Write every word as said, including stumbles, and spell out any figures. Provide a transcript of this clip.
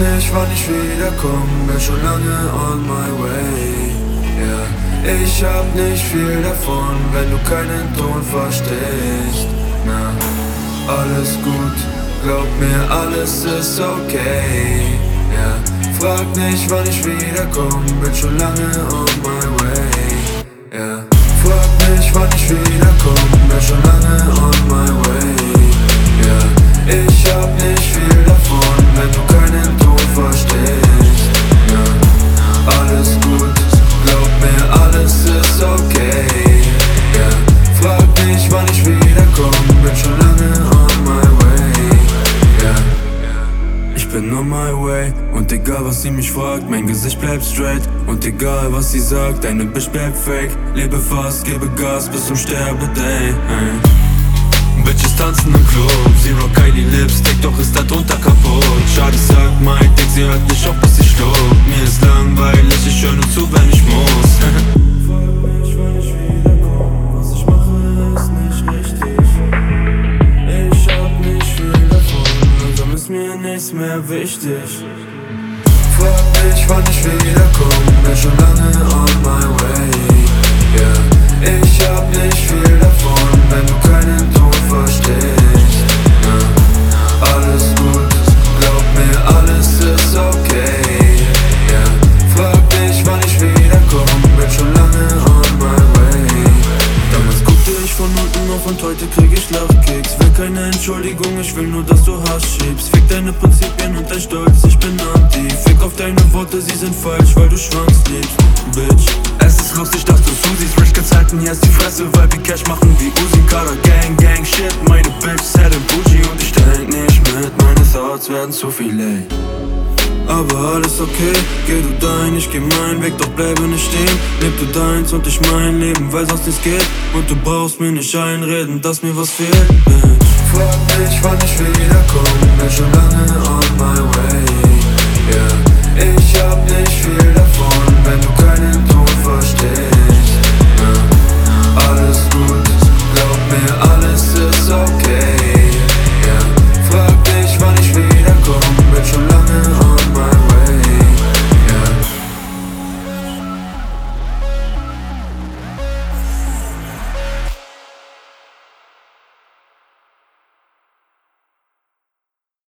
nicht, wann ich wiederkomm, bin schon lange on my way, yeah. Ich hab nicht viel davon, wenn du keinen Ton verstehst, na. Alles gut, glaub mir, alles ist okay, yeah. Frag nicht, wann ich wiederkomm, bin schon lange on my way, yeah. Frag nicht, wann ich wiederkomm, bin schon lange on my way, yeah. Ich hab nicht viel davon, wenn du keinen Ton verstehst, yeah. Alles gut, glaub mir, alles ist okay, yeah. Frag nicht, wann ich wiederkomm, bin schon lange on my way, yeah. Ich bin on my way und egal was sie mich fragt, mein Gesicht bleibt straight. Und egal was sie sagt, deine Bitch bleibt fake. Lebe fast, gebe Gas bis zum Sterbeday, hey. Bitches tanzen im Club, Zero Kylie Lipstick, doch ist da drunter kaputt. Schade, sagt mein Dick, sie hört nicht auf, was ich schluck. Mir ist langweilig, ich höre nur zu, wenn ich muss. Frag mich, wann ich wiederkomm, was ich mache ist nicht richtig. Ich hab nicht viel davon, langsam ist mir nichts mehr wichtig. Frag mich, wann ich wiederkomm, bin schon lange on my way, yeah. Ich hab nicht viel davon, wenn du keinen Ton verstehst, yeah. Alles gut, glaub mir, alles ist okay, yeah. Frag mich, wann ich wiederkomm, bin schon lange on my way. Damals guckte ich von unten auf und heute krieg ich Lachkicks. Will keine Entschuldigung, ich will nur, dass du Hass schiebst. Fick deine Prinzipien und dein Stolz, ich bin anti. Fick auf deine Worte, sie sind falsch, weil du Schwanz liebst, Bitch. Es ist lustig, dass du zusiehst, Rich kann's halten, hier ist die Fresse, weil wir Cash machen wie Uzi. Kader, Gang, Gang, Shit, meine Bitch, sad and bougie. Und ich denk nicht mit, meine Thoughts werden zu viel, ey. Aber alles okay, geh du dein, ich geh mein Weg, doch bleibe nicht stehen. Leb du deins und ich mein Leben, weil sonst nichts geht. Und du brauchst mir nicht einreden, dass mir was fehlt, bitch. Frag mich, wann ich wiederkomm, bin schon lange on my way.